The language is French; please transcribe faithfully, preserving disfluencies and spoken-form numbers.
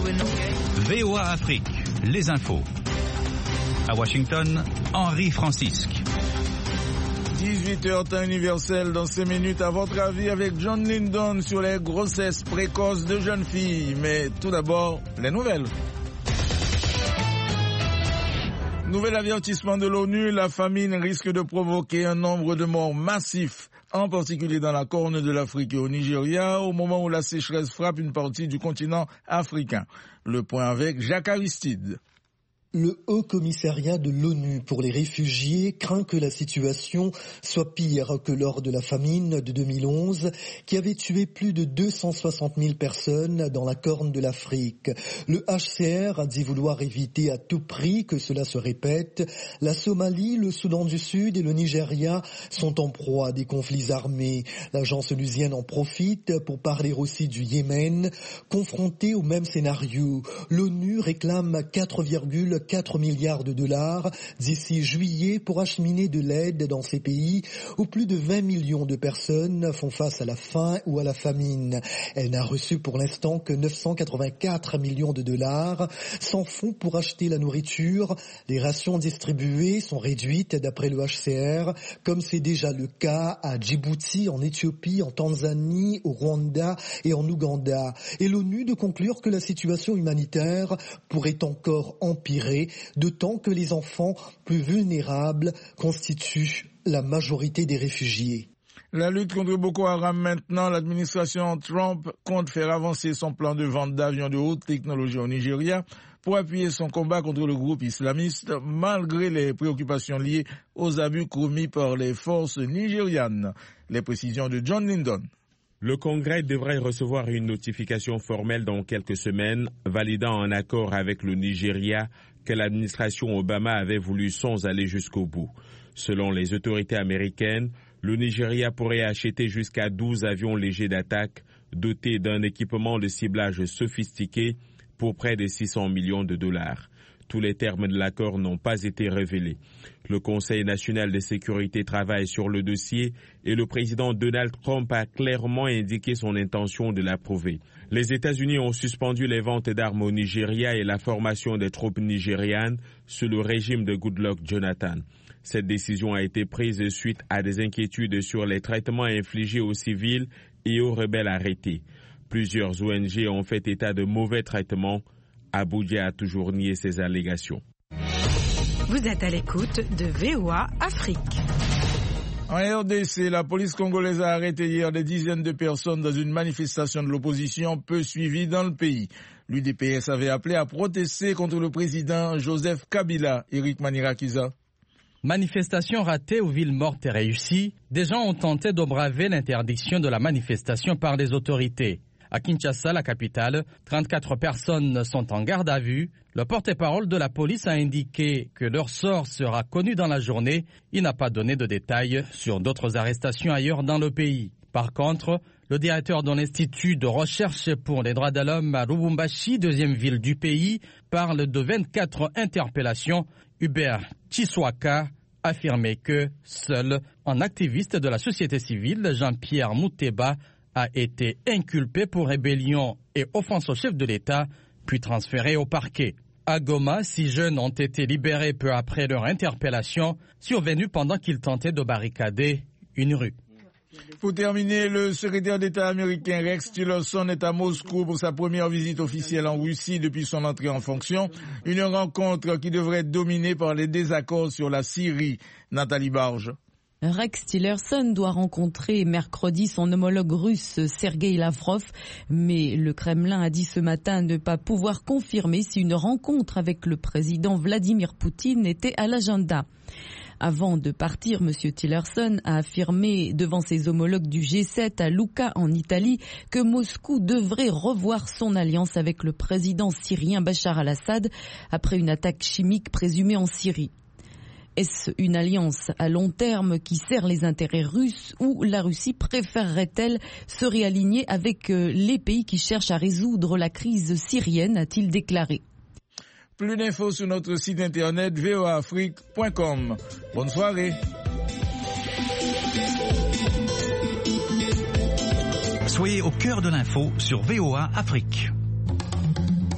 V O A Afrique, les infos. À Washington, Henri Francisque. dix-huit heures temps universel dans ces minutes. À votre avis avec John Lyndon sur les grossesses précoces de jeunes filles. Mais tout d'abord, les nouvelles. Nouvel avertissement de l'ONU, la famine risque de provoquer un nombre de morts massifs, en particulier dans la Corne de l'Afrique et au Nigeria, au moment où la sécheresse frappe une partie du continent africain. Le point avec Jacques Aristide. Le Haut Commissariat de l'ONU pour les réfugiés craint que la situation soit pire que lors de la famine de deux mille onze, qui avait tué plus de deux cent soixante mille personnes dans la Corne de l'Afrique. Le H C R a dit vouloir éviter à tout prix que cela se répète. La Somalie, le Soudan du Sud et le Nigeria sont en proie à des conflits armés. L'agence onusienne en profite pour parler aussi du Yémen, confronté au même scénario. L'ONU réclame quatre virgule quatre milliards de dollars d'ici juillet pour acheminer de l'aide dans ces pays où plus de vingt millions de personnes font face à la faim ou à la famine. Elle n'a reçu pour l'instant que neuf cent quatre-vingt-quatre millions de dollars, sans fonds pour acheter la nourriture. Les rations distribuées sont réduites d'après le H C R, comme c'est déjà le cas à Djibouti, en Éthiopie, en Tanzanie, au Rwanda et en Ouganda. Et l'ONU de conclure que la situation humanitaire pourrait encore empirer, d'autant que les enfants plus vulnérables constituent la majorité des réfugiés. La lutte contre Boko Haram maintenant, l'administration Trump compte faire avancer son plan de vente d'avions de haute technologie au Nigeria pour appuyer son combat contre le groupe islamiste, malgré les préoccupations liées aux abus commis par les forces nigérianes. Les précisions de John Lyndon. Le Congrès devrait recevoir une notification formelle dans quelques semaines, validant un accord avec le Nigeria que l'administration Obama avait voulu sans aller jusqu'au bout. Selon les autorités américaines, le Nigeria pourrait acheter jusqu'à douze avions légers d'attaque dotés d'un équipement de ciblage sophistiqué pour près de six cents millions de dollars. Tous les termes de l'accord n'ont pas été révélés. Le Conseil national de sécurité travaille sur le dossier et le président Donald Trump a clairement indiqué son intention de l'approuver. Les États-Unis ont suspendu les ventes d'armes au Nigeria et la formation des troupes nigérianes sous le régime de Goodluck Jonathan. Cette décision a été prise suite à des inquiétudes sur les traitements infligés aux civils et aux rebelles arrêtés. Plusieurs O N G ont fait état de mauvais traitements. Abuja a toujours nié ces allégations. Vous êtes à l'écoute de V O A Afrique. En R D C, la police congolaise a arrêté hier des dizaines de personnes dans une manifestation de l'opposition peu suivie dans le pays. L'U D P S avait appelé à protester contre le président Joseph Kabila. Eric Manirakiza. Manifestation ratée aux villes mortes et réussies, des gens ont tenté d'obraver l'interdiction de la manifestation par les autorités. À Kinshasa, la capitale, trente-quatre personnes sont en garde à vue. Le porte-parole de la police a indiqué que leur sort sera connu dans la journée. Il n'a pas donné de détails sur d'autres arrestations ailleurs dans le pays. Par contre, le directeur de l'Institut de recherche pour les droits de l'homme à Lubumbashi, deuxième ville du pays, parle de vingt-quatre interpellations. Hubert Chiswaka affirmait que seul un activiste de la société civile, Jean-Pierre Mouteba, a été inculpé pour rébellion et offense au chef de l'État, puis transféré au parquet. À Goma, six jeunes ont été libérés peu après leur interpellation, survenue pendant qu'ils tentaient de barricader une rue. Pour terminer, le secrétaire d'État américain Rex Tillerson est à Moscou pour sa première visite officielle en Russie depuis son entrée en fonction. Une rencontre qui devrait être dominée par les désaccords sur la Syrie. Nathalie Barge. Rex Tillerson doit rencontrer mercredi son homologue russe Sergueï Lavrov, mais le Kremlin a dit ce matin ne pas pouvoir confirmer si une rencontre avec le président Vladimir Poutine était à l'agenda. Avant de partir, M. Tillerson a affirmé devant ses homologues du G sept à Lucca en Italie que Moscou devrait revoir son alliance avec le président syrien Bachar al-Assad après une attaque chimique présumée en Syrie. Est-ce une alliance à long terme qui sert les intérêts russes ou la Russie préférerait-elle se réaligner avec les pays qui cherchent à résoudre la crise syrienne, a-t-il déclaré. Plus d'infos sur notre site internet v o a afrique point com. Bonne soirée. Soyez au cœur de l'info sur V O A Afrique.